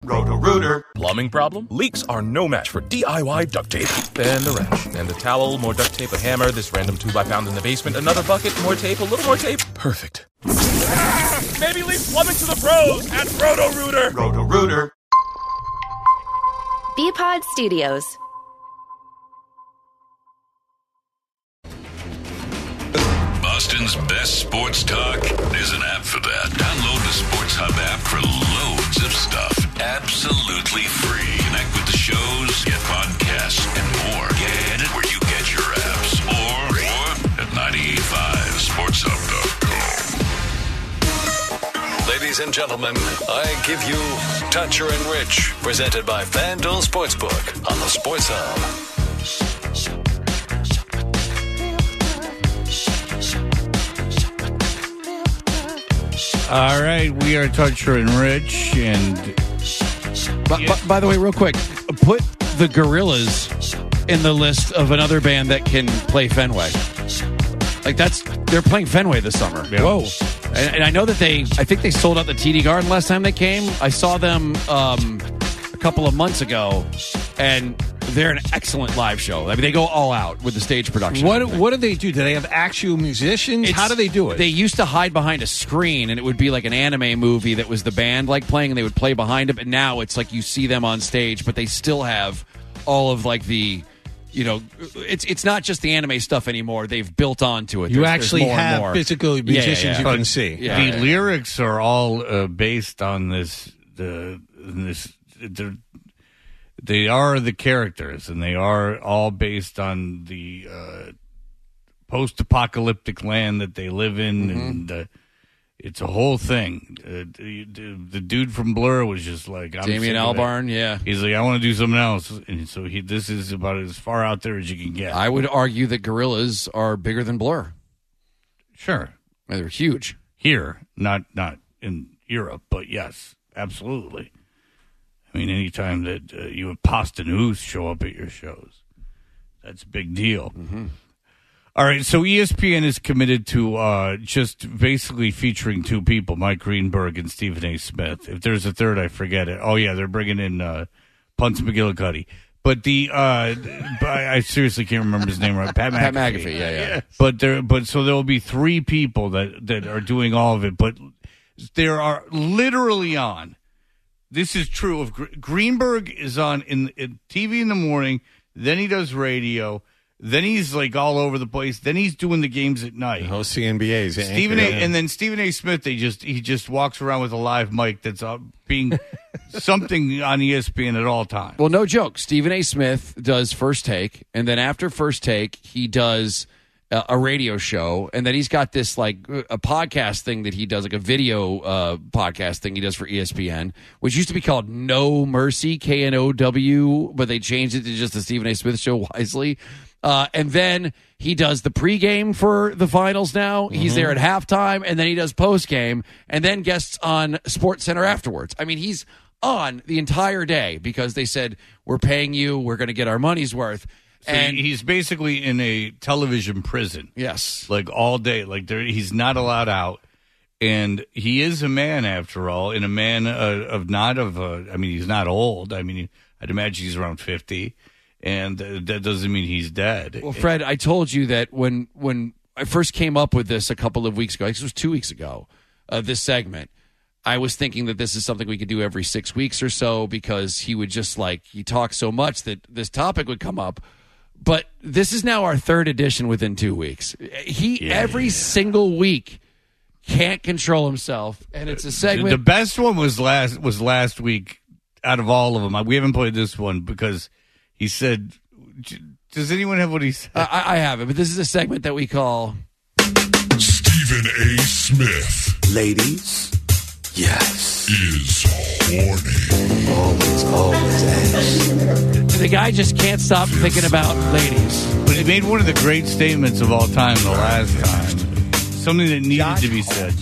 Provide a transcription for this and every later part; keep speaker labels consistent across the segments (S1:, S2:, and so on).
S1: Roto-Rooter.
S2: Plumbing problem? Leaks are no match for DIY duct tape. And a wrench. And a towel, more duct tape, a hammer, this random tube I found in the basement, another bucket, more tape, a little more tape. Perfect. Maybe leave plumbing to the pros at Roto-Rooter.
S1: Roto-Rooter.
S3: Bpod Studios.
S4: Boston's best sports talk. There's an app for that. Download the Sports Hub app for loads of stuff. Absolutely free. Connect with the shows, get podcasts, and more. Get it where you get your apps. Or at 985sportshub.com. Ladies and gentlemen, I give you Toucher and Rich, presented by FanDuel Sportsbook on the Sports Hub.
S5: All right, we are Toucher and Rich, and
S6: by the way, real quick, put the Gorillaz in the list of another band that can play Fenway. Like they're playing Fenway this summer.
S5: Yeah.
S6: Whoa! And I know that I think they sold out the TD Garden last time they came. I saw them a couple of months ago, and they're an excellent live show. I mean, they go all out with the stage production.
S7: What do they do? Do they have actual musicians? How do they do it?
S6: They used to hide behind a screen, and it would be like an anime movie that was the band like playing, and they would play behind it. But now it's like you see them on stage, but they still have all of like the, it's not just the anime stuff anymore. They've built onto it.
S7: You
S6: There's
S7: actually
S6: more and
S7: have
S6: more
S7: physical musicians you can see.
S5: the lyrics are all based on this. They are the characters, and they are all based on the post-apocalyptic land that they live in, and it's a whole thing. The dude from Blur was just like,
S6: Damien Albarn, yeah.
S5: He's like, I want to do something else, and so this is about as far out there as you can get.
S6: I would argue that Gorillaz are bigger than Blur.
S5: Sure.
S6: They're huge.
S5: Here, not in Europe, but yes, absolutely. I mean, anytime that you have Posdnuos show up at your shows, that's a big deal.
S6: Mm-hmm.
S5: All right, so ESPN is committed to just basically featuring two people, Mike Greenberg and Stephen A. Smith. If there's a third, I forget it. Oh, yeah, they're bringing in Punts McGillicuddy. But I seriously can't remember his name right. Pat McAfee.
S6: Yeah.
S5: But so there will be three people that are doing all of it. But there are literally on. This is true of Greenberg is on in TV in the morning. Then he does radio. Then he's like all over the place. Then he's doing the games at night.
S7: Host CNBA's
S5: And then Stephen A. Smith. He just walks around with a live mic that's being something on ESPN at all times.
S6: Well, no joke. Stephen A. Smith does First Take, and then after First Take, he does a radio show, and then he's got this like a podcast thing that he does, like a video podcast thing he does for ESPN, which used to be called No Mercy, KNOW, but they changed it to just the Stephen A. Smith Show wisely. And then he does the pregame for the finals now. He's there at halftime, and then he does postgame, and then guests on SportsCenter afterwards. I mean, he's on the entire day because they said, we're paying you, we're going to get our money's worth.
S5: So
S6: and
S5: he's basically in a television prison.
S6: Yes.
S5: Like all day. Like he's not allowed out. And he is a man, after all, and a man I mean, he's not old. I mean, I'd imagine he's around 50. And that doesn't mean he's dead.
S6: Well, Fred, I told you that when I first came up with this a couple of weeks ago, I guess it was 2 weeks ago, this segment, I was thinking that this is something we could do every 6 weeks or so because he would just he talks so much that this topic would come up. But this is now our third edition within 2 weeks. Every single week can't control himself, and it's a segment.
S5: The best one was last week out of all of them. We haven't played this one because he said, does anyone have what he said?
S6: I have it, but this is a segment that we call
S4: Stephen A. Smith.
S1: Ladies, yes.
S4: Is horny.
S1: Always ask.
S6: the guy just can't stop thinking about ladies.
S5: But he made one of the great statements of all time the last time. Something that needed to be said.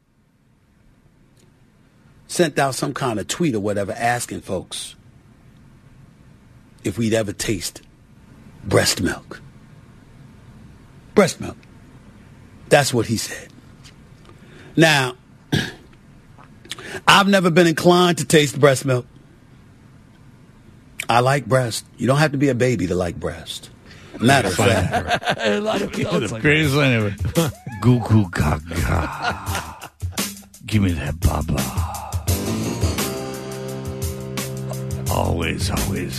S8: Sent out some kind of tweet or whatever asking folks if we'd ever taste breast milk. Breast milk. That's what he said. Now, I've never been inclined to taste breast milk. I like breast. You don't have to be a baby to like breast. Matter of fact.
S6: A lot of adults
S5: The
S6: like
S5: greatest line ever. Goo goo gaga. Give me that baba. Always.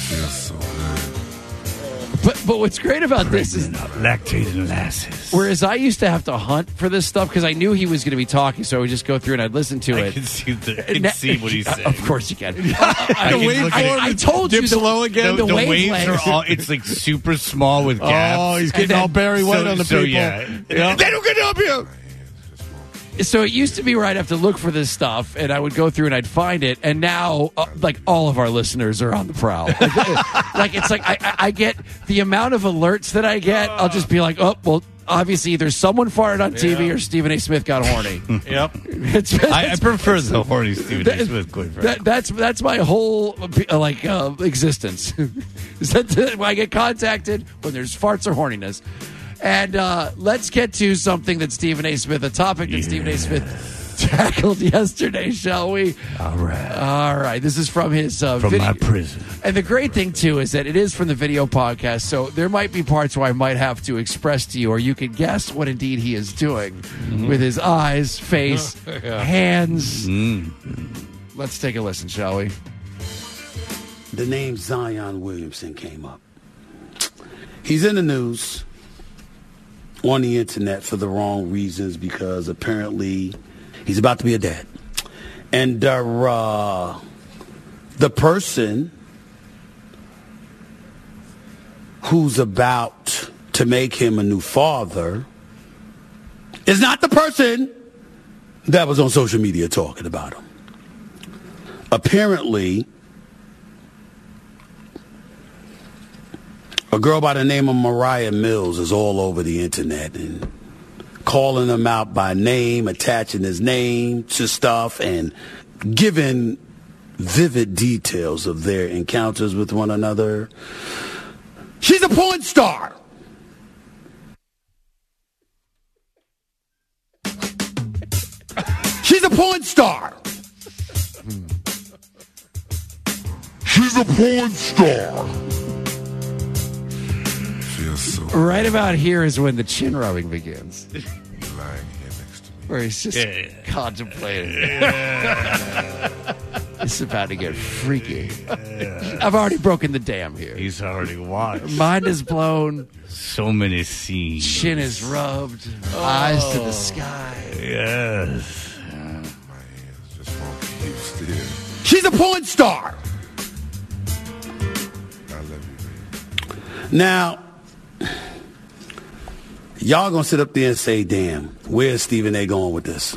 S6: But what's great about this is,
S5: Lactating lasses.
S6: whereas I used to have to hunt for this stuff because I knew he was going to be talking, so I would just go through and I'd listen to
S5: I
S6: it.
S5: can see what he's saying.
S6: Of course you can.
S5: I
S6: I told you
S7: dips
S6: the,
S7: low again.
S6: The,
S5: The waves
S6: wavelengths.
S5: are all, it's like super small with gaps.
S7: Oh, he's getting all Barry White on the people.
S5: Yeah.
S7: Yep.
S5: They don't get up here.
S6: So it used to be where I'd have to look for this stuff, and I would go through and I'd find it. And now, like all of our listeners are on the prowl. Like it's like I get the amount of alerts that I get. I'll just be like, oh, well, obviously either someone farted on TV or Stephen A. Smith got horny.
S7: Yep.
S5: I prefer the horny Stephen A. Smith quite frankly.
S6: That's my whole existence. Is that when I get contacted when there's farts or horniness. And let's get to something that Stephen A. Smith, a topic that Stephen A. Smith tackled yesterday, shall we?
S5: All right.
S6: This is from his
S5: From
S6: video.
S5: my prison.
S6: And the great thing, too, is that it is from the video podcast, so there might be parts where I might have to express to you, or you can guess what indeed he is doing with his eyes, face, hands. Let's take a listen, shall we?
S8: The name Zion Williamson came up. He's in the news on the internet for the wrong reasons because apparently he's about to be a dad. And the person who's about to make him a new father is not the person that was on social media talking about him. Apparently, a girl by the name of Mariah Mills is all over the internet and calling him out by name, attaching his name to stuff, and giving vivid details of their encounters with one another. She's a porn star. She's a porn star. She's a porn star.
S6: Right about here is when the chin rubbing begins.
S1: Lying here next to me.
S6: Where he's just contemplating. It's about to get freaky. I've already broken the dam here.
S5: He's already watched
S6: Mind is blown.
S5: so many scenes.
S6: Chin is rubbed. Eyes to the sky.
S5: Yes.
S1: My hands just won't keep still.
S8: She's a porn star.
S1: I love you, baby.
S8: Now, y'all gonna sit up there and say, damn, where's Stephen A. going with this?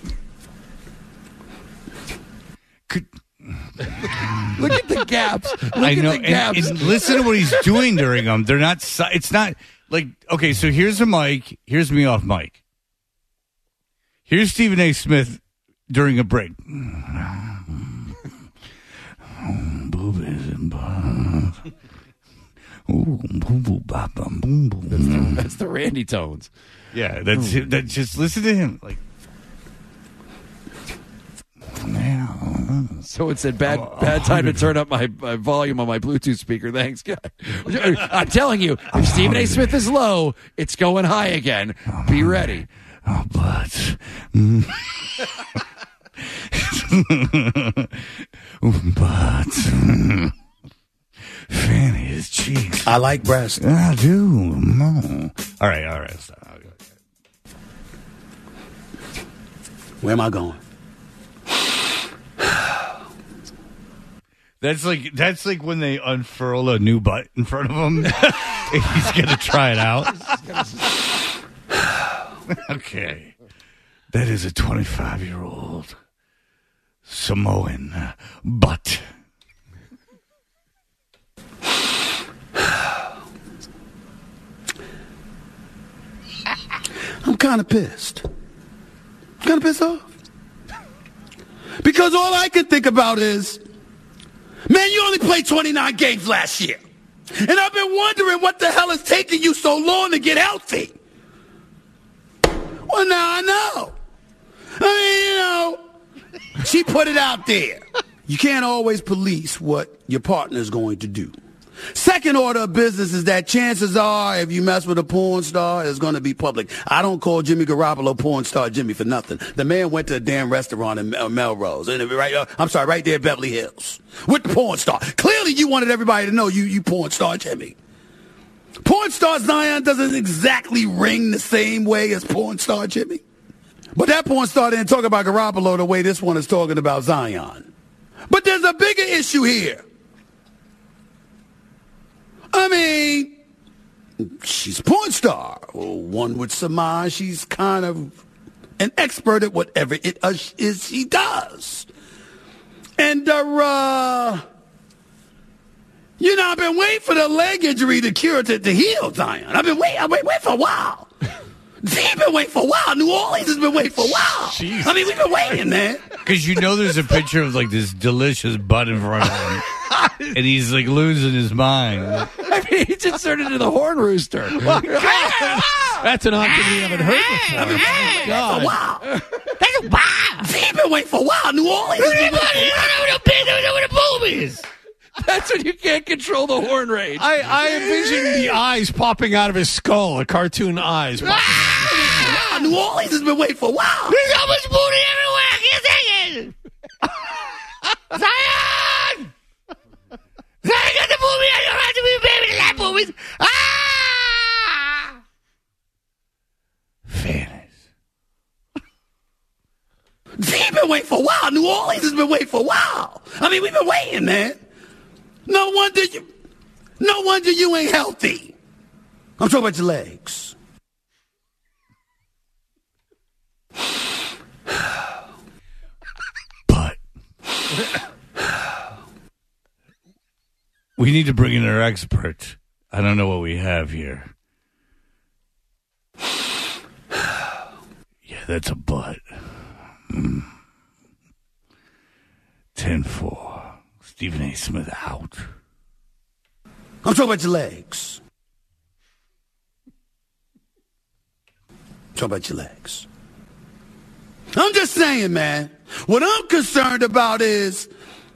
S6: Look at the gaps. Look
S5: I know.
S6: at the gaps.
S5: And listen to what he's doing during them. They're not. It's not like okay. So here's a mic. Here's me off mic. Here's Stephen A. Smith during a break.
S6: That's the Randy tones.
S5: Yeah, that's it. That just listen to him. Like,
S6: So it said bad time to turn up my volume on my Bluetooth speaker. Thanks, guy. I'm telling you, if Stephen A. Smith is low, it's going high again. Be ready.
S5: oh, but, but, Fanny's cheeks.
S8: I like breast.
S5: I do. No. All right. Stop.
S8: Where am I going?
S5: That's like when they unfurl a new butt in front of him. He's gonna try it out. Okay, that is a 25-year-old Samoan butt.
S8: I'm kind of pissed. Kind of pissed off. Because all I can think about is, man, you only played 29 games last year. And I've been wondering what the hell is taking you so long to get healthy. Well, now I know. I mean, she put it out there. You can't always police what your partner is going to do. Second order of business is that chances are if you mess with a porn star, it's going to be public. I don't call Jimmy Garoppolo porn star Jimmy for nothing. The man went to a damn restaurant in Melrose, right there at Beverly Hills, with the porn star. Clearly you wanted everybody to know you porn star Jimmy. Porn star Zion doesn't exactly ring the same way as porn star Jimmy. But that porn star didn't talk about Garoppolo the way this one is talking about Zion. But there's a bigger issue here. I mean, she's a porn star. One would surmise she's kind of an expert at whatever it is she does. And, I've been waiting for the leg injury to cure to heal, Zion. I've been waiting for a while. They've been waiting for a while. New Orleans has been waiting for a while. Jesus. I mean, we've been waiting, man.
S5: Because there's a picture of like this delicious butt in front of him. And he's like losing his mind.
S6: I mean, he just turned into the horn rooster.
S7: That's an option we haven't heard before.
S8: I've been waiting for a while. They've been waiting for a while. New Orleans has been waiting for a while.
S6: Where the boob is. That's when you can't control the horn rage.
S7: I envision the eyes popping out of his skull, the cartoon eyes.
S8: New Orleans has been waiting for a while.
S6: There's so much booty everywhere. I can't take it. Zion! Zion got the booby. I don't have to be a baby to that boobies. Ah!
S5: Fairness.
S8: They've been waiting for a while. New Orleans has been waiting for a while. I mean, we've been waiting, man. No wonder you ain't healthy. I'm talking about your legs.
S5: But we need to bring in our expert. I don't know what we have here. Yeah, that's a butt. 10-4. Stephen A. Smith out.
S8: I'm talking about your legs. I'm talking about your legs. I'm just saying, man. What I'm concerned about is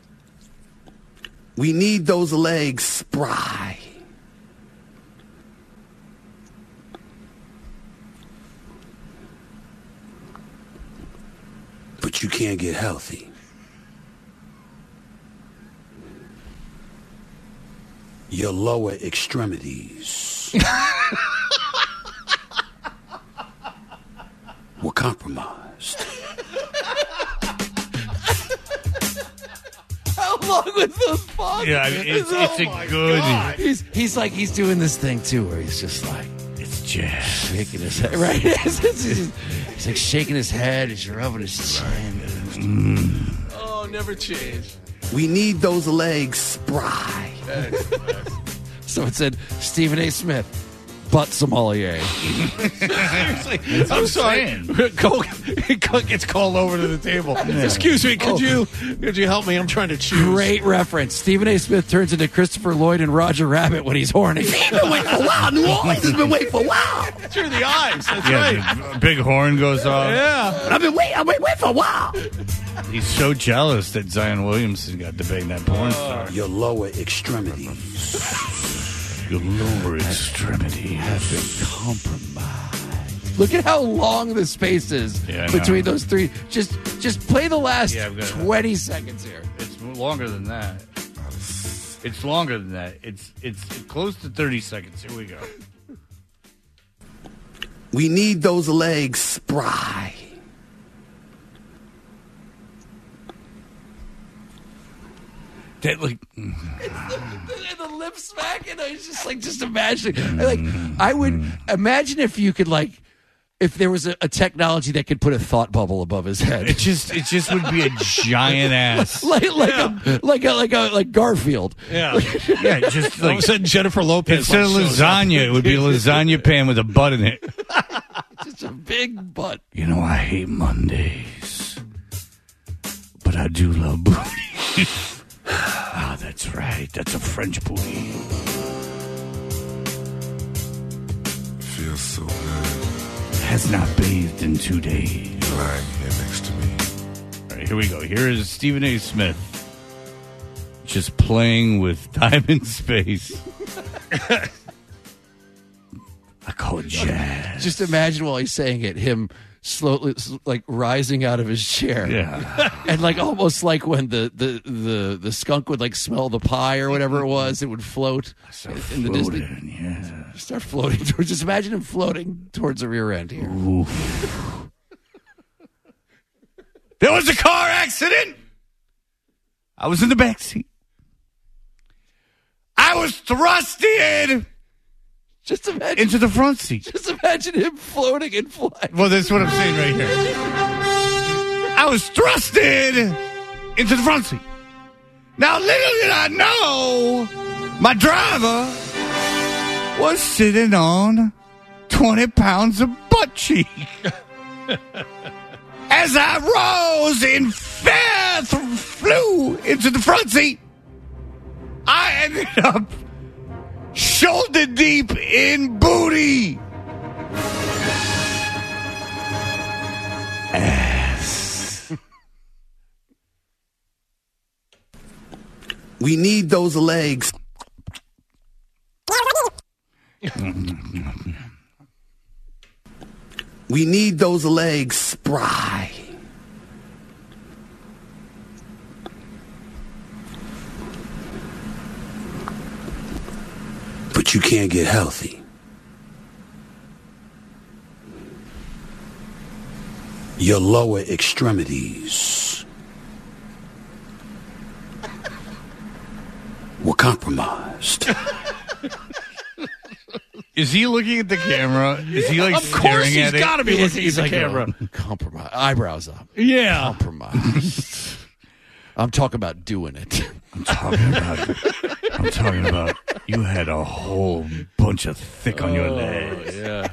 S8: we need those legs spry. But you can't get healthy. Your lower extremities were compromised.
S6: How long was those pauses?
S5: Yeah, I mean, it's a good.
S6: God. He's like he's doing this thing too, where he's just like
S5: It's jazz.
S6: shaking his head. Right? He's like shaking his head. He's rubbing his chin.
S7: Oh, never change.
S8: We need those legs spry.
S6: So it said Stephen A. Smith, butt sommelier.
S7: Seriously, I'm sorry. Coke gets called over to the table. Excuse me, could you help me? I'm trying to choose.
S6: Great reference. Stephen A. Smith turns into Christopher Lloyd and Roger Rabbit when he's horny.
S8: They've been waiting for a while. New Orleans has been waiting for a while.
S7: Through the eyes. That's
S5: Yeah,
S7: right.
S5: the big horn goes off.
S7: Yeah.
S8: I've been waiting for a while.
S5: He's so jealous that Zion Williamson got to bang that porn star.
S8: Your lower extremities.
S5: Your lower extremity has been
S6: Compromised. Look at how long the space is
S5: Yeah, I
S6: between
S5: know.
S6: those three. Just play the last
S5: Yeah, I've got it.
S6: 20 seconds here.
S5: It's longer than that. It's longer than that. It's close to 30 seconds. Here we go.
S8: We need those legs spry.
S5: That like
S6: And the lip smack, and I was just imagining. I would imagine if you could if there was a technology that could put a thought bubble above his head.
S5: it just would be a giant ass.
S6: like Garfield.
S7: Yeah.
S5: Yeah, just
S7: All of a
S5: like
S7: sudden, Jennifer Lopez.
S5: instead of
S7: shows up.
S5: lasagna, it would be a lasagna pan with a butt in it.
S6: Just a big butt.
S5: You know, I hate Mondays, but I do love booty. Ah, that's right. That's a French booty.
S1: Feels so good
S5: Has not bathed in 2 days.
S1: lying here next to me.
S5: All right, here we go. Here is Stephen A. Smith just playing with time and space. I call it jazz.
S6: Just imagine while he's saying it, him slowly, like, rising out of his chair.
S5: Yeah.
S6: And, like, almost like when the skunk would, like, smell the pie or whatever it was, it would float in the Disney.
S5: Yeah.
S6: Start floating towards. Just imagine him floating towards the rear end here.
S5: Oof. There was a car accident. I was in the back seat. I was thrusted
S6: Just imagine
S5: into the front seat.
S6: Just imagine him floating and flying.
S5: Well, that's what I'm saying right here. I was thrusted into the front seat. Now, little did I know, my driver was sitting on 20 pounds of butt cheek. As I rose and flew into the front seat, I ended up shoulder deep in booty. Ass.
S8: We need those legs. We need those legs spry. But you can't get healthy. Your lower extremities were compromised.
S5: Is he looking at the camera? Is he like
S7: Of course
S5: staring
S7: he's
S5: at it?
S7: got to be looking at
S6: He's
S7: the
S6: like,
S7: camera.
S6: Compromise. Eyebrows up.
S7: Yeah.
S6: Compromise. I'm talking about doing it.
S5: I'm talking about you had a whole bunch of thick on your legs.
S7: Yeah.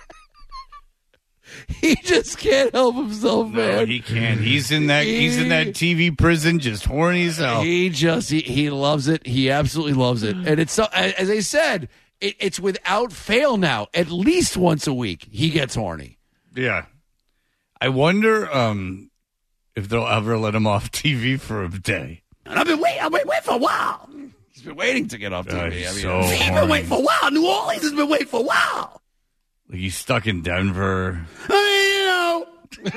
S6: He just can't help himself,
S5: No,
S6: man.
S5: he can't. He's in that TV prison, just horny as hell.
S6: He loves it. He absolutely loves it. And it's so, as I said, it's without fail now. At least once a week, he gets horny.
S5: Yeah. I wonder if they'll ever let him off TV for a day.
S8: And I've been waiting for a while.
S6: He's been waiting to get off TV.
S5: He's
S6: I mean,
S5: so
S8: He's been
S5: horny.
S8: waiting for a while. New Orleans has been waiting for a while.
S5: Like he's stuck in Denver.
S8: I mean,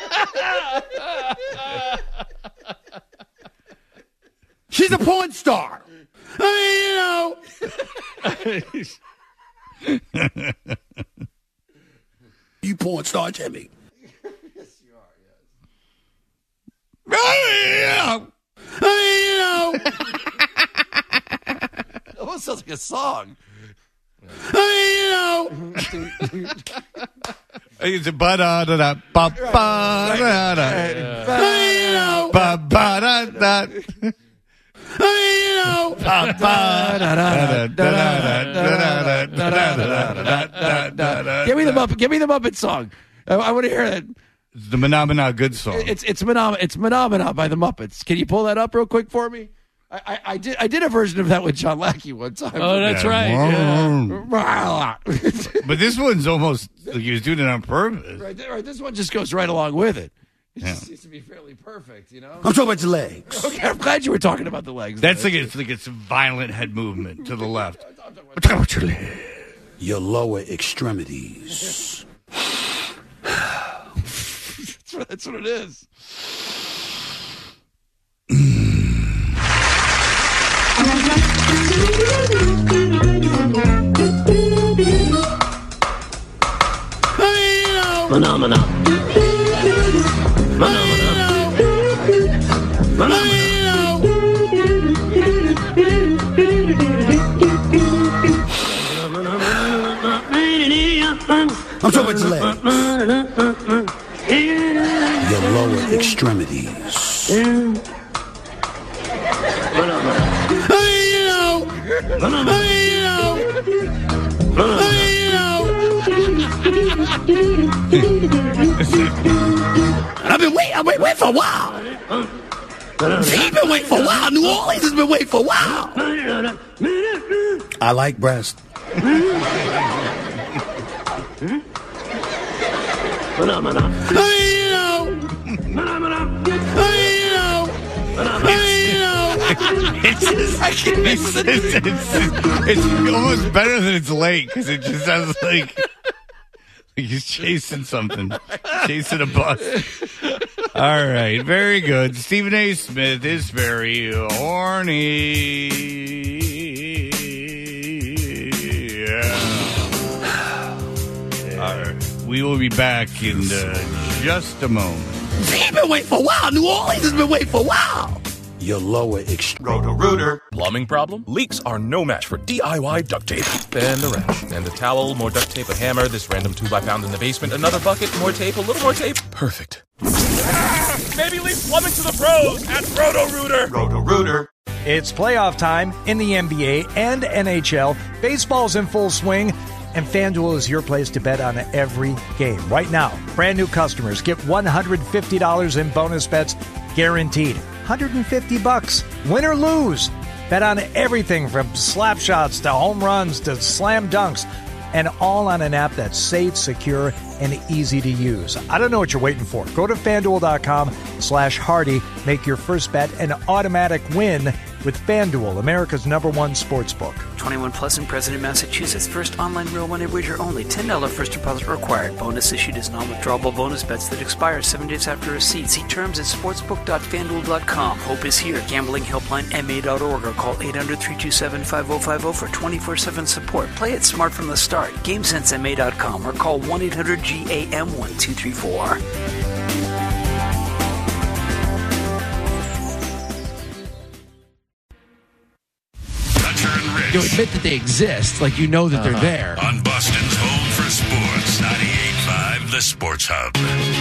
S8: she's a porn star. I mean, you porn star, Jimmy.
S6: it almost sounds like a song.
S5: It's a ba-da-da-da, ba-ba-da-da, ba-ba-da-da.
S6: Give me the Muppet song. I want to hear it.
S5: It's the Phenomena Good song.
S6: It's Phenomena by the Muppets. Can you pull that up real quick for me? I did a version of that with John Lackey one time.
S7: Oh, that's right. Yeah.
S5: But this one's almost like he was doing it on purpose.
S6: Right, this one just goes right along with it. It
S5: Yeah.
S6: just seems to be fairly perfect, you know?
S8: I'm talking about your legs.
S6: Okay, I'm glad you were talking about the legs.
S5: That's like it's a violent head movement to the left. I'm talking about your legs.
S8: Your lower extremities.
S6: That's what it is.
S3: Phenomena.
S8: I'm talking about your legs. Your lower extremities. I've been waiting for a while. He's been waiting for a while. New Orleans has been waiting for a while. I like breast.
S5: It's almost better than it's late because it just sounds like he's chasing something, chasing a bus. All right, very good. Stephen A. Smith is very horny. All right, we will be back in just a moment.
S8: You've been waiting for a while. New Orleans has been waiting for a while. Your lower extreme.
S2: Roto-Rooter. Plumbing problem? Leaks are no match for DIY duct tape. And the wrench. And the towel, more duct tape, a hammer, this random 2x pound in the basement, another bucket, more tape, a little more tape. Perfect. Maybe leave plumbing to the pros at Roto-Rooter.
S1: Roto-Rooter.
S3: It's playoff time in the NBA and NHL. Baseball's in full swing, and FanDuel is your place to bet on every game. Right now, brand new customers get $150 in bonus bets guaranteed. $150, win or lose. Bet on everything from slap shots to home runs to slam dunks, and all on an app that's safe, secure, and easy to use. I don't know what you're waiting for. Go to FanDuel.com/Hardy. Make your first bet an automatic win with FanDuel, America's #1 sportsbook.
S9: 21 plus in President, Massachusetts. First online real money wager only. $10 first deposit required. Bonus issued is non-withdrawable bonus bets that expire 7 days after receipt. See terms at sportsbook.fanduel.com. Hope is here. Gambling helpline ma.org or call 800-327-5050 for 24/7 support. Play it smart from the start. GameSenseMA.com or call 1-800-GAM-1234.
S6: You admit that they exist, like you know that they're there.
S4: On Boston's home for sports, 98.5 The Sports Hub.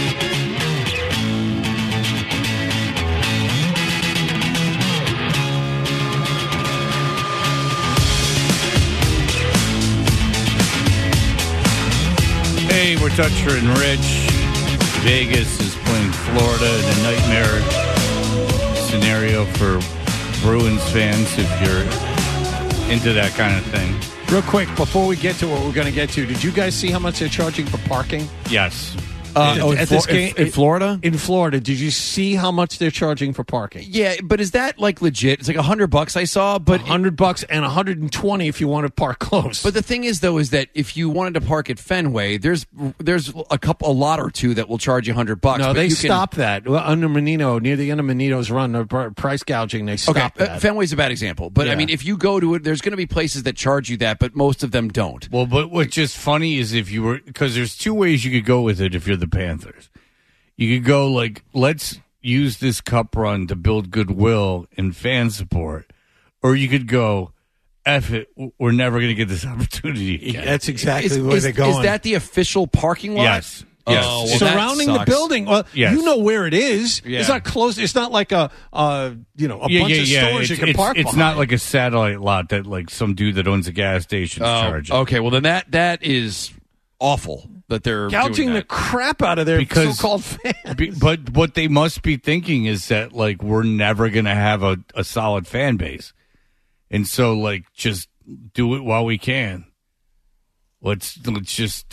S5: Hey, we're Toucher and Rich. Vegas is playing Florida in a nightmare scenario for Bruins fans if you're into that kind of thing.
S7: Real quick, before we get to what we're going to get to, did you guys see how much they're charging for parking?
S5: Yes.
S7: At this game
S6: in Florida?
S7: In Florida, did you see how much they're charging for parking?
S6: Yeah, but is that like legit? It's like $100 I saw, but
S7: $100 and $120 if you want to park close.
S6: But the thing is, though, is that if you wanted to park at Fenway, there's a lot or two that will charge you $100.
S7: No, they stopped that under Menino, near the end of Menino's run, the price gouging. They stopped that.
S6: Fenway's a bad example, but
S7: Yeah.
S6: I mean, if you go to it, there's going to be places that charge you that, but most of them don't.
S5: Well, but what's just funny is if you were, because there's two ways you could go with it if you're the Panthers. You could go like, let's use this cup run to build goodwill and fan support. Or you could go, F it, we're never going to get this opportunity again.
S7: That's exactly where they're going.
S6: Is that the official parking lot?
S5: Yes. Yes.
S6: Oh, well,
S7: surrounding
S6: that
S7: the building. Well,
S5: Yes.
S7: you know where it is.
S6: Yeah.
S7: It's not close. It's not like a bunch of stores you can park
S5: It's
S7: behind.
S5: not like a satellite lot that like some dude that owns a gas station is charging.
S6: Okay, well then that is awful that they're
S7: gouging
S6: doing
S7: the
S6: that.
S7: crap out of their
S5: Because-
S7: so-called fans.
S5: But what they must be thinking is that like we're never going to have a solid fan base. And so like just do it while we can. Let's just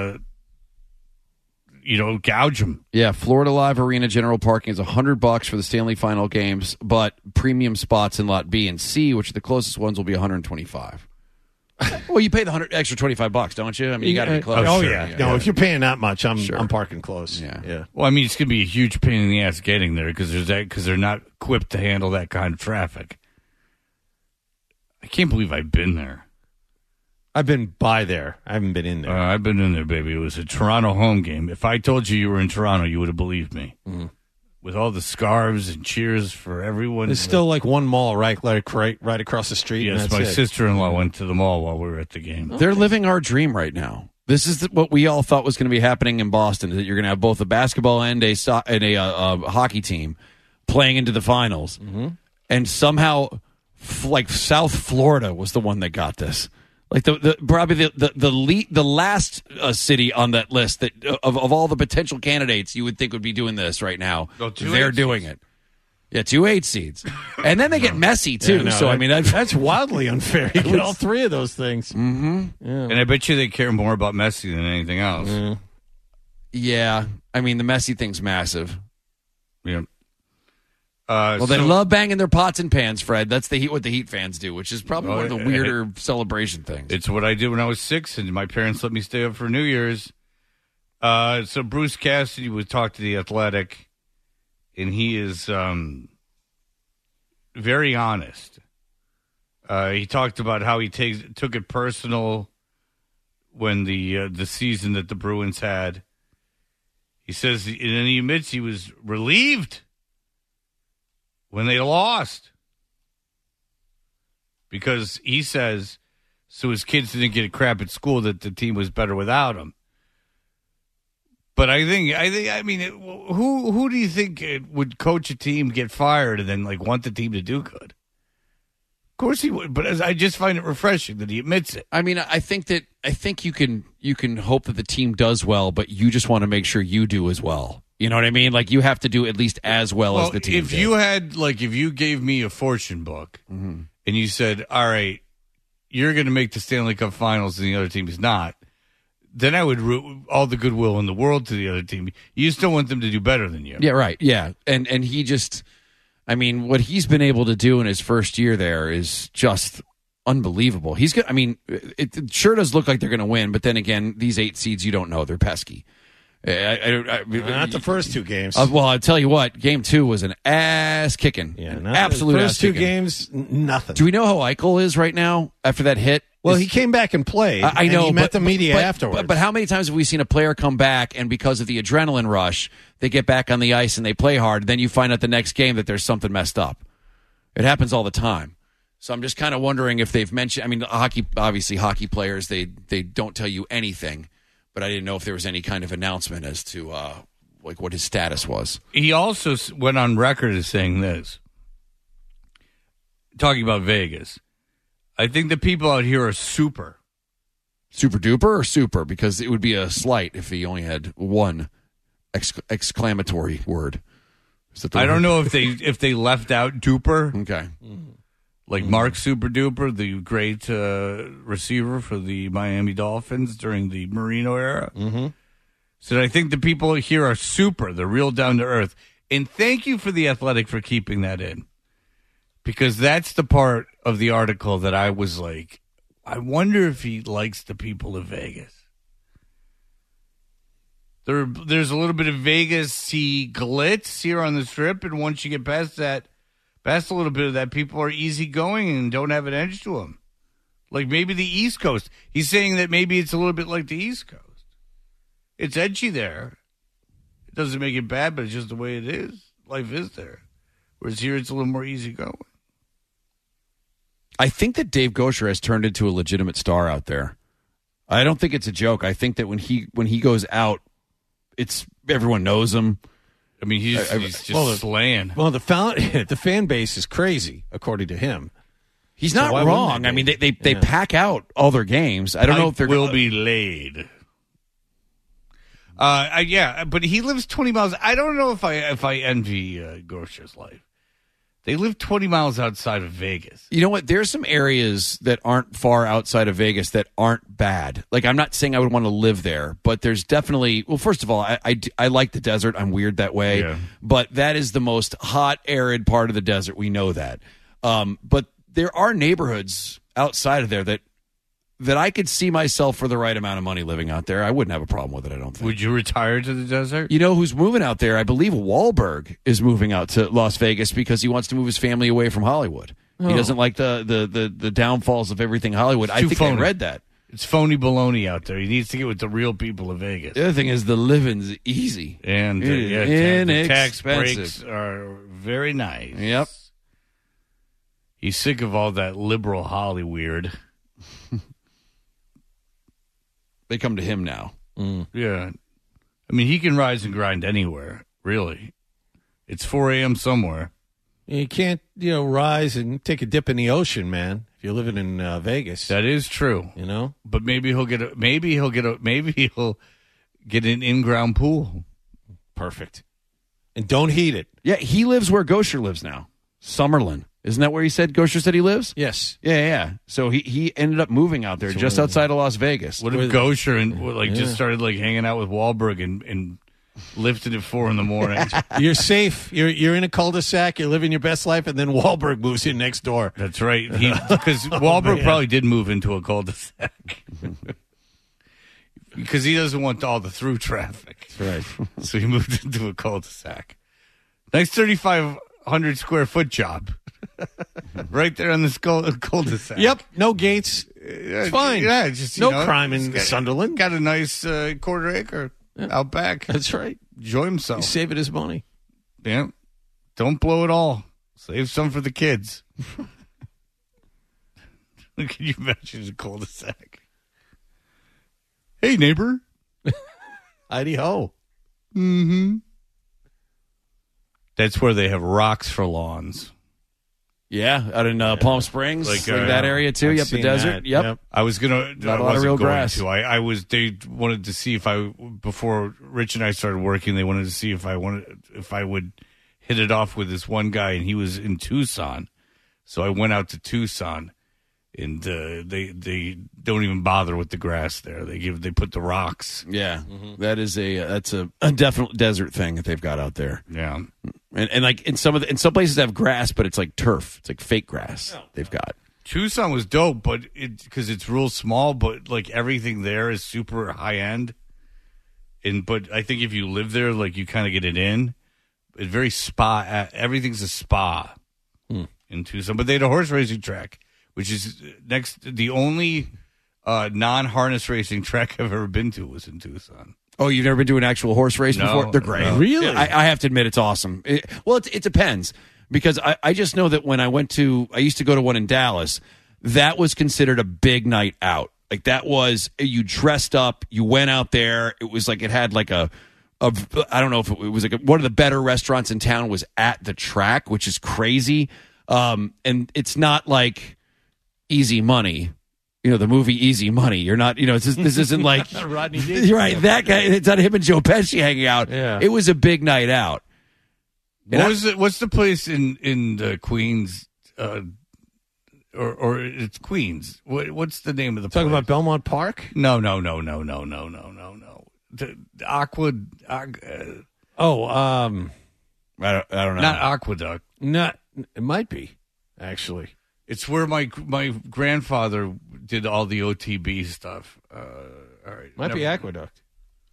S5: gouge them.
S6: Yeah, Florida Live Arena general parking is $100 for the Stanley Final games, but premium spots in lot B and C, which are the closest ones, will be $125. Well, you pay the extra $25, don't you? I mean, you got to be close.
S7: Oh,
S5: sure,
S7: yeah.
S5: yeah.
S7: No, if you're paying that much, I'm
S6: Sure.
S7: parking close.
S6: Yeah.
S5: Well, I mean, it's going to be a huge pain in the ass getting there because they're not equipped to handle that kind of traffic. I can't believe I've been there.
S7: I've been by there. I haven't been in there.
S5: I've been in there, baby. It was a Toronto home game. If I told you were in Toronto, you would have believed me. Mm-hmm. With all the scarves and cheers for everyone.
S7: There's still like one mall right across the street. and
S5: Yes,
S7: that's
S5: my
S7: it.
S5: sister-in-law went to the mall while we were at the game.
S6: They're living our dream right now. This is what we all thought was going to be happening in Boston, that you're going to have both a basketball and a hockey team playing into the finals. Mm-hmm. And somehow, like South Florida was the one that got this. Like probably the last city on that list that of all the potential candidates you would think would be doing this right now. They're doing it. Yeah, 2 8 seeds, and then they get messy too.
S7: Yeah, no,
S6: so I mean
S7: that's wildly unfair. You get all three of those things.
S6: Mm-hmm.
S7: Yeah.
S5: And I bet you they care more about Messi than anything else.
S6: Yeah, I mean the Messi thing's massive.
S5: Yeah.
S6: Well, they love banging their pots and pans, Fred. That's what the Heat fans do, which is probably one of the weirder celebration things.
S5: It's what I did when I was 6, and my parents let me stay up for New Year's. So Bruce Cassidy would talk to The Athletic, and he is very honest. He talked about how he took it personal when the season that the Bruins had. He says, and then he admits he was relieved when they lost, because he says, so his kids didn't get a crap at school, that the team was better without him. But I mean, who do you think would coach a team, get fired, and then want the team to do good? Of course he would, but I just find it refreshing that he admits it.
S6: I mean, I think you can hope that the team does well, but you just want to make sure you do as well. You know what I mean? You have to do at least as well as the team.
S5: If you had, if you gave me a fortune book and you said, all right, you're going to make the Stanley Cup Finals and the other team is not, then I would root all the goodwill in the world to the other team. You still want them to do better than you.
S6: Yeah, right. Yeah. And he just, I mean, what he's been able to do in his first year there is just unbelievable. He's good. I mean, it sure does look like they're going to win, but then again, these 8 seeds, you don't know. They're pesky.
S7: Not the first 2 games.
S6: Well, I'll tell you what. Game 2 was an ass kicking.
S7: Yeah,
S6: absolute
S7: first
S6: ass
S7: 2
S6: kicking.
S7: games, nothing.
S6: Do we know how Eichel is right now after that hit?
S7: Well, he came back and played.
S6: I know.
S7: And he met the media afterwards.
S6: But how many times have we seen a player come back and because of the adrenaline rush, they get back on the ice and they play hard, then you find out the next game that there's something messed up? It happens all the time. So I'm just kind of wondering if they've mentioned. I mean, hockey players, they don't tell you anything. But I didn't know if there was any kind of announcement as to what his status was.
S5: He also went on record as saying this, talking about Vegas. I think the people out here are super.
S6: Super duper or super? Because it would be a slight if he only had one exclamatory word.
S5: I don't know if they left out duper.
S6: Okay.
S5: Like Mark Super Duper, the great receiver for the Miami Dolphins during the Marino era.
S7: Mm-hmm.
S5: So I think the people here are super. They're real down to earth. And thank you for The Athletic for keeping that in. Because that's the part of the article that I was like, I wonder if he likes the people of Vegas. There's a little bit of Vegas-y glitz here on the Strip, and once you get past a little bit of that, people are easygoing and don't have an edge to them. Like maybe the East Coast. He's saying that maybe it's a little bit like the East Coast. It's edgy there. It doesn't make it bad, but it's just the way it is. Life is there. Whereas here, it's a little more easygoing.
S6: I think that Dave Gosher has turned into a legitimate star out there. I don't think it's a joke. I think that when he goes out, it's everyone knows him.
S5: I mean, he's just slaying.
S7: Well, the fan base is crazy, according to him.
S6: He's not wrong. I mean, they pack out all their games. I don't know if they're
S5: will be laid. But he lives 20 miles. I don't know if I envy Gosher's life. They live 20 miles outside of Vegas.
S6: You know what? There's some areas that aren't far outside of Vegas that aren't bad. Like, I'm not saying I would want to live there, but there's definitely, well, first of all, I like the desert. I'm weird that way. Yeah. But that is the most hot, arid part of the desert. We know that. But there are neighborhoods outside of there that I could see myself for the right amount of money living out there. I wouldn't have a problem with it, I don't think.
S5: Would you retire to the desert?
S6: You know who's moving out there? I believe Wahlberg is moving out to Las Vegas because he wants to move his family away from Hollywood. Oh. He doesn't like the downfalls of everything Hollywood. I think phony. I read that.
S5: It's phony baloney out there. He needs to get with the real people of Vegas.
S6: The other thing is the living's easy.
S5: And the tax breaks are very nice.
S6: Yep.
S5: He's sick of all that liberal Hollyweird.
S6: They come to him now.
S5: Mm. Yeah. I mean, he can rise and grind anywhere, really. It's 4 a.m. somewhere.
S7: You can't, rise and take a dip in the ocean, man, if you're living in Vegas.
S5: That is true. But maybe he'll get an in-ground pool.
S7: Perfect. And don't heat it.
S6: Yeah, he lives where Gosher lives now. Summerlin. Isn't that where he said Gosher said he lives?
S7: Yes.
S6: Yeah. So he ended up moving out there just outside of Las Vegas.
S5: What if Gosher just started hanging out with Wahlberg and lifted at 4 a.m.
S7: You're safe. You're in a cul-de-sac. You're living your best life, and then Wahlberg moves in next door.
S5: That's right. Because Wahlberg probably did move into a cul-de-sac. Because he doesn't want all the through traffic.
S7: That's right.
S5: So he moved into a cul-de-sac. Nice 3,500 square foot job. Right there on this cul-de-sac.
S7: Yep. No gates. It's fine.
S5: Yeah, just
S7: no crime in Sunderland.
S5: Got a nice quarter acre out back.
S7: That's right.
S5: Enjoy himself.
S7: He's saving his money.
S5: Yeah. Don't blow it all. Save some for the kids. Can you imagine a cul-de-sac? Hey, neighbor.
S7: Heidi ho.
S5: Mm-hmm. That's where they have rocks for lawns.
S6: Yeah, out in Palm Springs, like that area too.
S7: I've
S6: Yep, the desert.
S7: that.
S6: Yep.
S5: I was gonna.
S6: Not
S5: I
S6: a lot of
S5: wasn't
S6: real
S5: going
S6: grass.
S5: to. I was. They wanted to see if before Rich and I started working. They wanted to see if I would hit it off with this one guy, and he was in Tucson. So I went out to Tucson, and they don't even bother with the grass there. They put the rocks.
S6: Yeah, that's a definite desert thing that they've got out there.
S5: Yeah.
S6: And like in some places they have grass, but it's like turf. It's like fake grass they've got.
S5: Tucson was dope, but because it's real small, but like everything there is super high end. But I think if you live there, like you kind of get it in. It's very spa. Everything's a spa in Tucson, but they had a horse racing track, which is the only non-harness racing track I've ever been to was in Tucson.
S6: Oh, you've never been to an actual horse race before? They're great.
S5: No.
S7: Really?
S6: I have to admit it's awesome. It depends. Because I just know that when I used to go to one in Dallas, that was considered a big night out. Like that was, you dressed up, you went out there. It was like, it had like I don't know if it was like one of the better restaurants in town was at the track, which is crazy. And it's not like Easy Money. You know, the movie Easy Money. You're not, this isn't like
S7: Rodney
S6: You're right. That guy, it's not him and Joe Pesci hanging out.
S7: Yeah.
S6: It was a big night out.
S5: What's the place in the Queens, or it's Queens? What's the name of the place?
S7: Talking about Belmont Park?
S5: No. The Aqua.
S7: I don't know.
S5: Not Aqueduct.
S7: Not. It might be, actually.
S5: It's where my grandfather did all the OTB stuff. All right,
S7: Might be Aqueduct.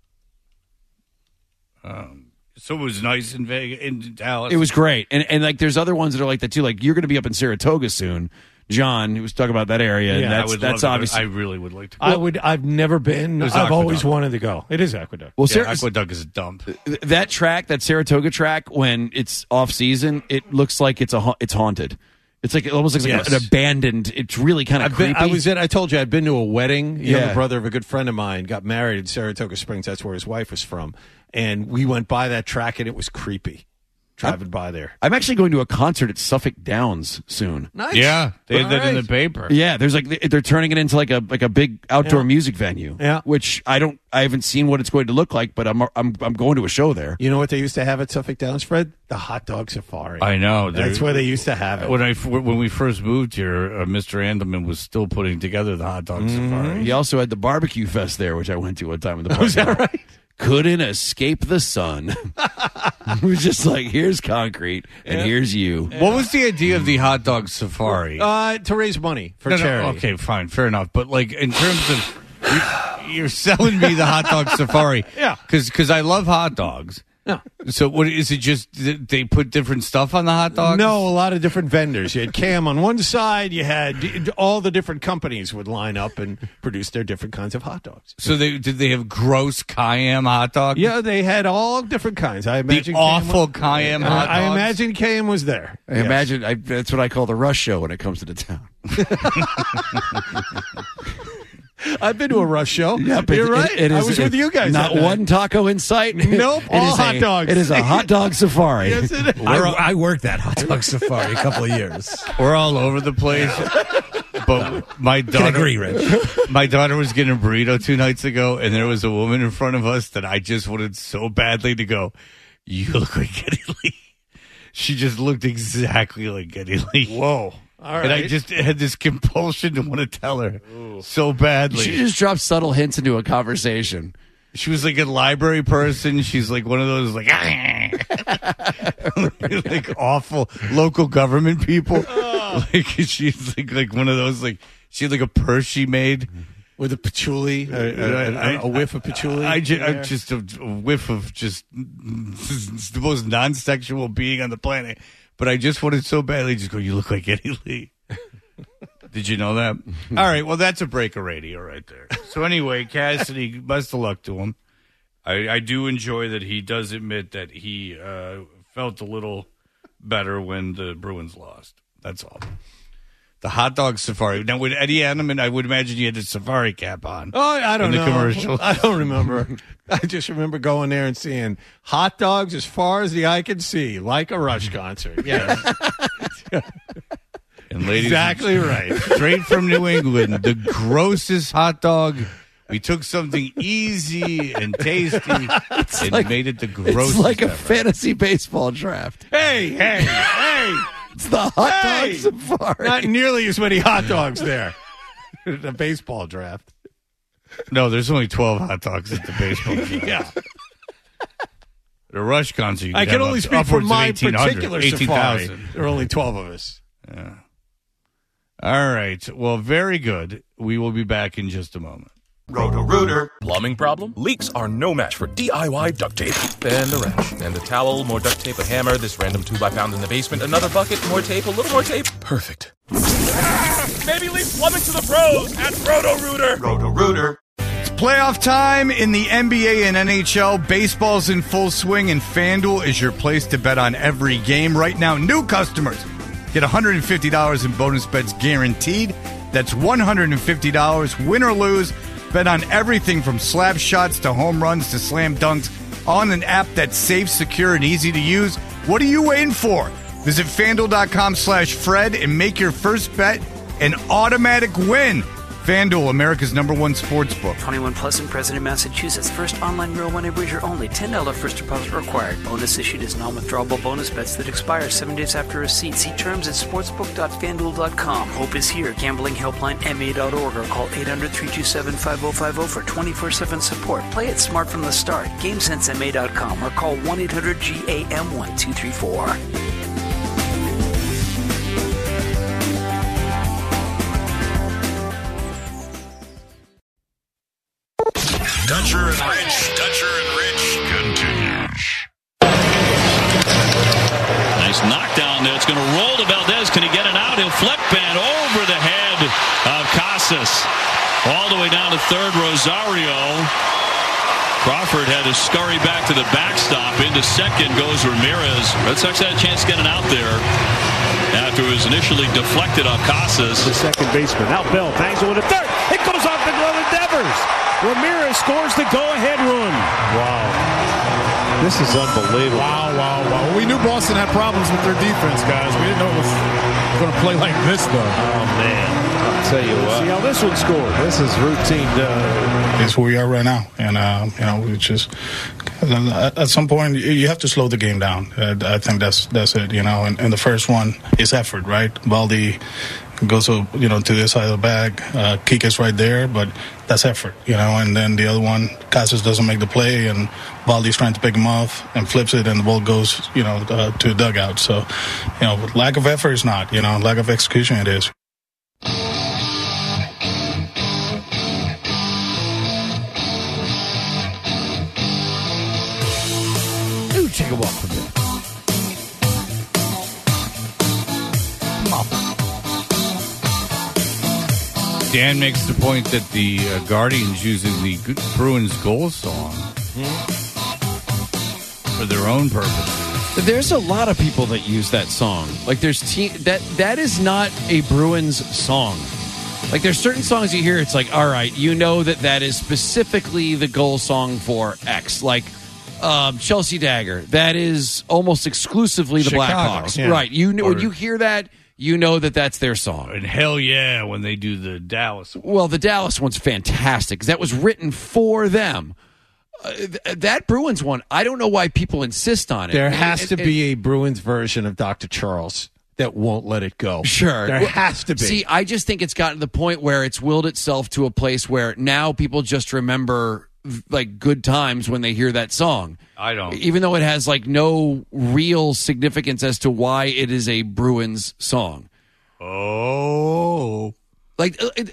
S5: So it was nice in Vegas, in Dallas.
S6: It was great. And like there's other ones that are like that too. Like you're going to be up in Saratoga soon. John, he was talking about that area.
S7: Yeah,
S6: and that's obviously.
S5: I really would like to go.
S7: I've never been.
S5: It was
S7: I've always
S5: Aqueduct.
S7: wanted to go. It is Aqueduct.
S6: Well,
S5: Aqueduct is a dump.
S6: that track, that Saratoga track, when it's off season, it looks like it's haunted. It's like it almost looks like
S7: Yes.
S6: an abandoned. It's really kind of creepy.
S7: I told you I'd been to a wedding.
S6: Yeah.
S7: Younger brother of a good friend of mine got married in Saratoga Springs. That's where his wife was from. And we went by that track, and it was creepy driving by there.
S6: I'm actually going to a concert at Suffolk Downs soon.
S7: Nice.
S5: Yeah, they had that in
S7: All
S5: the paper.
S6: Yeah, there's they're turning it into like a big outdoor music venue.
S7: Yeah.
S6: Which I haven't seen what it's going to look like, but I'm going to a show there.
S7: You know what they used to have at Suffolk Downs, Fred? The hot dog safari.
S5: I know.
S7: That's where they used to have it.
S5: When we first moved here, Mr. Andelman was still putting together the hot dog safari.
S6: He also had the barbecue fest there, which I went to one time in the park. Was that right? Couldn't escape the sun. It was just like, here's concrete and here's you.
S5: What was the idea of the hot dog safari?
S7: To raise money for charity.
S5: Okay, fine, fair enough. But like in terms of you're selling me the hot dog safari,
S7: Yeah.
S5: because I love hot dogs.
S7: No.
S5: So what is it? Just that they put different stuff on the hot dogs?
S7: No, a lot of different vendors. You had Cam on one side. You had all the different companies would line up and produce their different kinds of hot dogs.
S5: So did they have gross Cayenne hot dogs?
S7: Yeah, they had all different kinds. I imagine
S5: The awful Cayenne hot dogs.
S7: I imagine Cam was there.
S6: I imagine that's what I call the rush show when it comes to the town.
S7: I've been to a Rush show.
S6: Yeah, but
S7: You're right.
S6: it
S7: I
S6: is-
S7: was with you guys.
S6: Not
S7: that night.
S6: one taco in sight.
S7: Nope,
S6: It
S7: all
S6: is
S7: hot dogs.
S6: It is a hot dog safari.
S7: Yes, it is.
S10: I worked that hot dog safari a couple of years.
S5: We're all over the place. But my daughter,
S10: Can agree, Rich.
S5: my daughter was getting a burrito 2 nights ago, and there was a woman in front of us that I just wanted so badly to go, "You look like Geddy Lee." She just looked exactly like Geddy Lee.
S7: Whoa. All right.
S5: And I just had this compulsion to want to tell her so badly.
S6: She just dropped subtle hints into a conversation.
S5: She was like a library person. She's like one of those like awful local government people. Like she's like one of those like she had like a purse she made
S7: with a patchouli, a whiff of patchouli.
S5: I just a whiff of just the most non-sexual being on the planet. But I just wanted so badly just go, you look like Eddie Lee. Did you know that? All right, well, that's a break of radio right there. So anyway, Cassidy, best of luck to him. I do enjoy that he does admit that he felt a little better when the Bruins lost. That's all. The hot dog safari. Now, with Eddie Animan, I would imagine you had the safari cap on.
S7: Oh, I don't know.
S5: In the commercial.
S7: I don't remember. I just remember going there and seeing hot dogs as far as the eye can see, like a Rush concert. Yes.
S5: And ladies,
S7: exactly right.
S5: Straight from New England, the grossest hot dog. We took something easy and tasty and made it the grossest.
S6: It's like a
S5: ever.
S6: fantasy baseball draft.
S7: Hey.
S6: It's the hot dog safari.
S7: Not nearly as many hot dogs there. The baseball draft.
S5: No, there's only 12 hot dogs at the baseball draft.
S7: Yeah.
S5: The Rush concert.
S7: I can only speak for my particular
S5: 18,000.
S7: safari. There are only 12 of us.
S5: Yeah. All right. Well, very good. We will be back in just a moment.
S2: Roto-Rooter. Plumbing problem? Leaks are no match for DIY duct tape. And a wrench. And a towel, more duct tape, a hammer, this random 2x found in the basement, another bucket, more tape, a little more tape. Perfect. Maybe leave plumbing to the pros at Roto-Rooter. Roto-Rooter.
S5: It's playoff time in the NBA and NHL. Baseball's in full swing, and FanDuel is your place to bet on every game. Right now, new customers get $150 in bonus bets guaranteed. That's $150, win or lose. Bet on everything from slap shots to home runs to slam dunks on an app that's safe, secure, and easy to use. What are you waiting for? Visit FanDuel.com/Fred and make your first bet an automatic win. FanDuel, America's #1 sportsbook.
S9: 21 plus and present in Massachusetts. First online real money wager only. $10 first deposit required. Bonus issued as non-withdrawable bonus bets that expire 7 days after receipt. See terms at sportsbook.fanduel.com. Hope is here. Gambling helpline ma.org or call 800-327-5050 for 24/7 support. Play it smart from the start. GameSenseMA.com or call 1-800-GAM-1234.
S4: Dutcher and Rich continues.
S11: Nice knockdown there. It's going to roll to Valdez. Can he get it out? He'll flip and over the head of Casas. All the way down to third, Rosario. Crawford had to scurry back to the backstop. Into second goes Ramirez. Red Sox had a chance to get it out there after it was initially deflected off Casas.
S12: The second baseman. Now Bell bangs it with a third. It goes off the glove of Devers. Ramirez scores the go-ahead run. Wow. This is unbelievable.
S13: Wow. We knew Boston had problems with their defense, guys. We didn't know it was going to play like this, though.
S12: Oh, man. I'll tell you what. See how this one scored. This is routine.
S13: It's where we are right now. And, we just, at some point, you have to slow the game down. I think that's it, And the first one is effort, right? Valdi goes to this side of the bag. Kika's right there, but that's effort, And then the other one, Casas doesn't make the play, and Valdi's trying to pick him off and flips it, and the ball goes, to the dugout. So, lack of effort is not, lack of execution it is.
S6: Ooh, take a walk from there. Come on.
S5: Dan makes the point that the Guardians using the Bruins goal song for their own purposes.
S6: There's a lot of people that use that song. Like there's that is not a Bruins song. Like there's certain songs you hear, it's like, all right, that is specifically the goal song for X. Like Chelsea Dagger, that is almost exclusively the Blackhawks.
S7: Yeah.
S6: Right. When you hear that, that's their song.
S5: And hell yeah, when they do the Dallas one.
S6: Well, the Dallas one's fantastic because that was written for them. That Bruins one, I don't know why people insist on it.
S7: There has to be a Bruins version of Dr. Charles that won't let it go.
S6: Sure.
S7: There has to be.
S6: See, I just think it's gotten to the point where it's willed itself to a place where now people just remember like good times when they hear that song.
S5: I don't.
S6: Even though it has like no real significance as to why it is a Bruins song.
S5: Oh.
S6: Like, did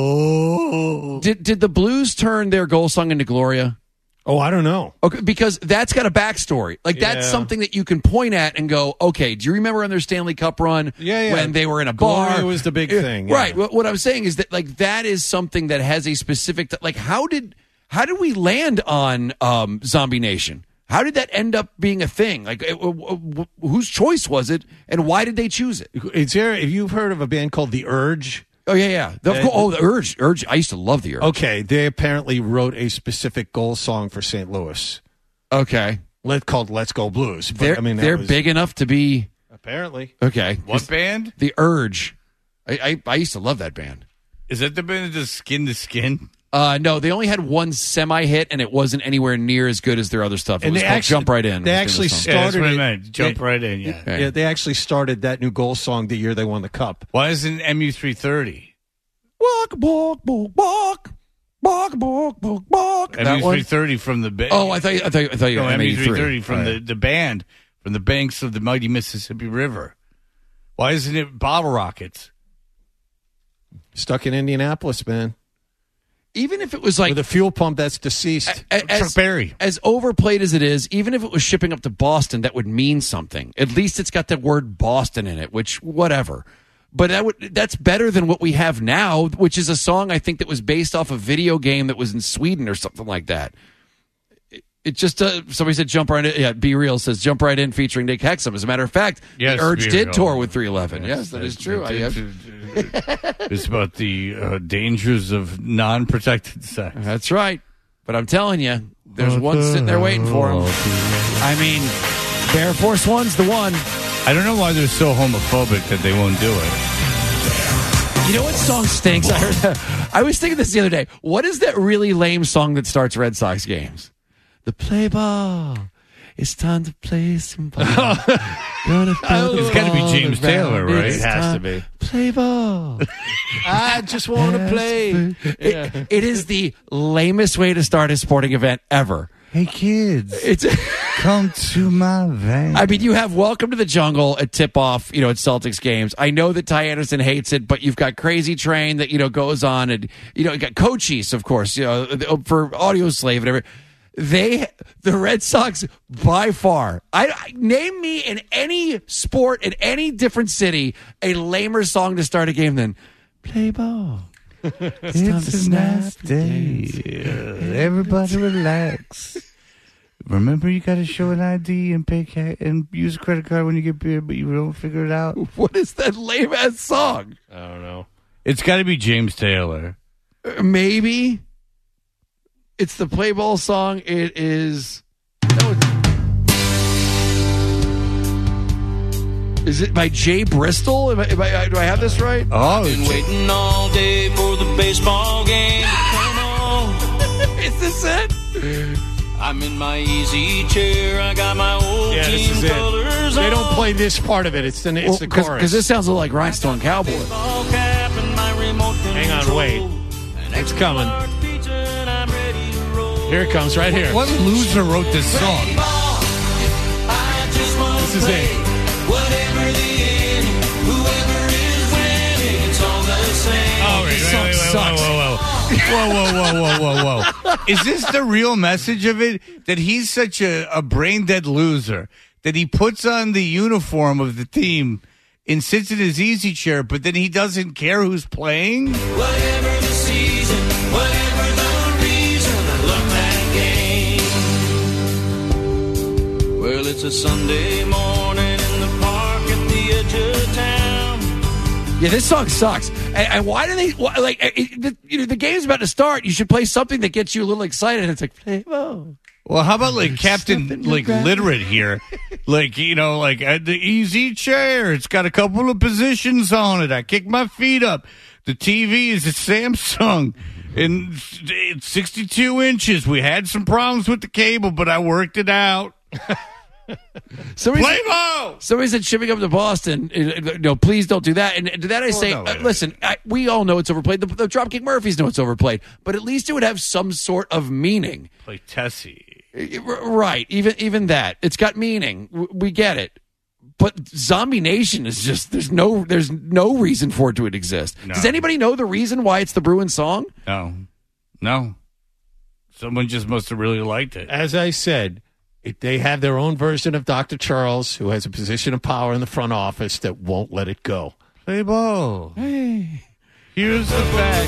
S6: the Blues turn their goal song into Gloria?
S12: Oh, I don't know.
S6: Okay, because that's got a backstory. Like, that's something that you can point at and go, okay, do you remember on their Stanley Cup run when they were in a bar?
S12: Gloria was the big thing. Yeah.
S6: Right. What I'm saying is that, like, that is something that has a specific, like, how did we land on Zombie Nation? How did that end up being a thing? Like, whose choice was it, and why did they choose it?
S12: Have you heard of a band called The Urge?
S6: Oh, yeah. The Urge. Urge. I used to love The Urge.
S12: Okay, they apparently wrote a specific goal song for St. Louis.
S6: Okay.
S12: Called Let's Go Blues.
S6: But, they're big enough to be...
S12: Apparently.
S6: Okay.
S5: What band?
S6: The Urge. I used to love that band.
S5: Is that the band that does Skin to Skin?
S6: No, they only had one semi-hit, and it wasn't anywhere near as good as their other stuff. It was called Jump Right In.
S12: They actually started
S5: Jump Right In, yeah.
S12: Yeah, they actually started that new goal song the year they won the Cup.
S5: Why isn't MU330?
S6: Walk, walk, walk, walk. Walk, walk, walk, walk.
S5: MU330 from the band.
S6: Oh, I thought you were
S5: MU330 from the band, from the banks of the mighty Mississippi River. Why isn't it Bottle Rockets?
S12: Stuck in Indianapolis, man.
S6: Even if it was like...
S12: with a fuel pump that's deceased.
S5: Chuck Berry.
S6: As overplayed as it is, even if it was shipping up to Boston, that would mean something. At least it's got the word Boston in it, which, whatever. But that's better than what we have now, which is a song I think that was based off a video game that was in Sweden or something like that. It just, somebody said Jump Right In. Yeah, Be Real says Jump Right In featuring Nick Hexum. As a matter of fact,
S5: yes,
S6: the Urge did
S5: Real.
S6: tour with 311. Yes, that is true.
S5: It's about the dangers of non-protected sex.
S6: That's right. But I'm telling you, there's one sitting there waiting for him. I mean, Air Force One's the one.
S5: I don't know why they're so homophobic that they won't do it.
S6: You know what song stinks? I heard that. I was thinking this the other day. What is that really lame song that starts Red Sox games? The play ball. It's time to play some ball.
S5: It's got to be James Taylor, right?
S12: It has to be.
S6: Play ball.
S12: I just want to play.
S6: It is the lamest way to start a sporting event ever.
S5: Hey, kids. Come to my van.
S6: I mean, you have Welcome to the Jungle at tip-off, at Celtics games. I know that Ty Anderson hates it, but you've got Crazy Train that, goes on, and, you got Cochise, of course, for Audio Slave and everything. The Red Sox, by far, name me in any sport in any different city a lamer song to start a game than "Play Ball."
S5: It's a nice day. Everybody relax. Remember, you got to show an ID and pay and use a credit card when you get beer, but you don't figure it out.
S6: What is that lame ass song?
S12: I don't know.
S5: It's got to be James Taylor.
S6: Maybe. It's the Play Ball song. It is. Is it by Jay Bristol? Do I have this right?
S5: Oh,
S14: I've been waiting all day for the baseball game to come on.
S6: Is this it?
S14: I'm in my easy chair. I got my old team colors on.
S12: They don't play this part of it. It's the chorus.
S6: Because this sounds a little like Rhinestone Cowboy.
S12: Hang on, wait. It's coming. Here it comes, right here.
S5: What loser wrote this song?
S12: This is it.
S14: Whatever the end, whoever is winning, it's all the same.
S5: Oh,
S6: this song sucks.
S5: Whoa. Is this the real message of it? That he's such a brain-dead loser that he puts on the uniform of the team and sits in his easy chair, but then he doesn't care who's playing?
S14: Whatever the season, whatever the reason, I love that game. Well, it's a Sunday morning in the park at the edge of town.
S6: Yeah, this song sucks. And why do they the game's about to start? You should play something that gets you a little excited. It's like play ball.
S5: Well, how about Captain Literate here? At the easy chair. It's got a couple of positions on it. I kick my feet up. The TV is a Samsung. And it's 62 inches. We had some problems with the cable, but I worked it out.
S6: Somebody
S5: Play ball!
S6: Somebody said shipping up to Boston. No, please don't do that. And to that I say, listen, we all know it's overplayed. The Dropkick Murphys know it's overplayed. But at least it would have some sort of meaning.
S5: Play Tessie.
S6: Right. Even that. It's got meaning. We get it. But Zombie Nation is just there's no reason for it to exist.
S5: No.
S6: Does anybody know the reason why it's the Bruins song?
S5: No. Someone just must have really liked it.
S12: As I said, they have their own version of Dr. Charles, who has a position of power in the front office that won't let it go.
S5: Play ball. Hey. Here's the fact.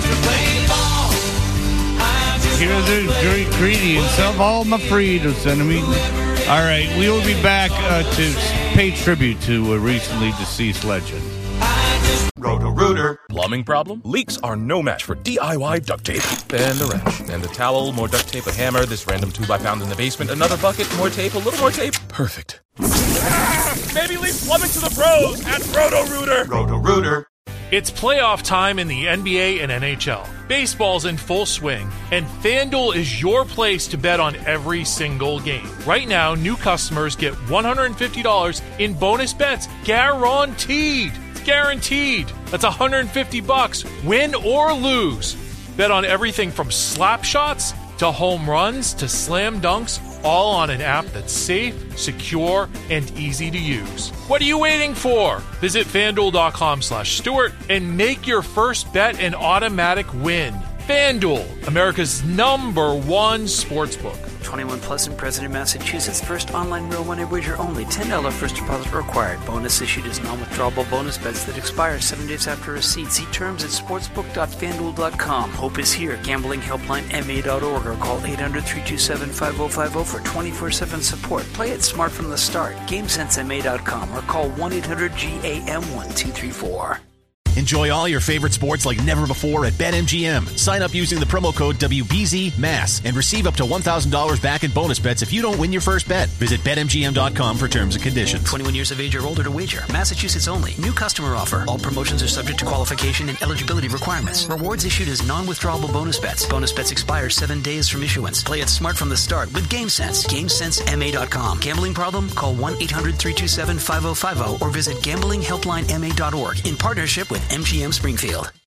S5: Here are the ingredients of all my Fritos. All right, we will be back to pay tribute to a recently deceased legend.
S2: Roto-Rooter. Plumbing problem? Leaks are no match for DIY duct tape. And a wrench. And a towel, more duct tape, a hammer, this random 2x in the basement, another bucket, more tape, a little more tape. Perfect. Maybe leave plumbing to the pros at Roto-Rooter. Roto-Rooter.
S15: It's playoff time in the NBA and NHL. Baseball's in full swing, and FanDuel is your place to bet on every single game. Right now, new customers get $150 in bonus bets guaranteed. It's guaranteed. That's $150, win or lose. Bet on everything from slap shots to home runs to slam dunks, all on an app that's safe, secure, and easy to use. What are you waiting for? Visit FanDuel.com/Stewart and make your first bet an automatic win. FanDuel, America's #1 sportsbook.
S9: 21 plus and present in Massachusetts. First online real money wager only. $10 first deposit required. Bonus issued as non-withdrawable bonus bets that expire 7 days after receipt. See terms at sportsbook.fanduel.com. Hope is here. Gambling helpline MA.org or call 800-327-5050 for 24/7 support. Play it smart from the start. GameSenseMA.com or call 1-800-GAM-1234.
S16: Enjoy all your favorite sports like never before at BetMGM. Sign up using the promo code WBZMASS and receive up to $1,000 back in bonus bets if you don't win your first bet. Visit BetMGM.com for terms and conditions.
S9: 21 years of age or older to wager. Massachusetts only. New customer offer. All promotions are subject to qualification and eligibility requirements. Rewards issued as non-withdrawable bonus bets. Bonus bets expire 7 days from issuance. Play it smart from the start with GameSense. GameSenseMA.com. Gambling problem? Call 1-800-327-5050 or visit gamblinghelplinema.org in partnership with MGM Springfield.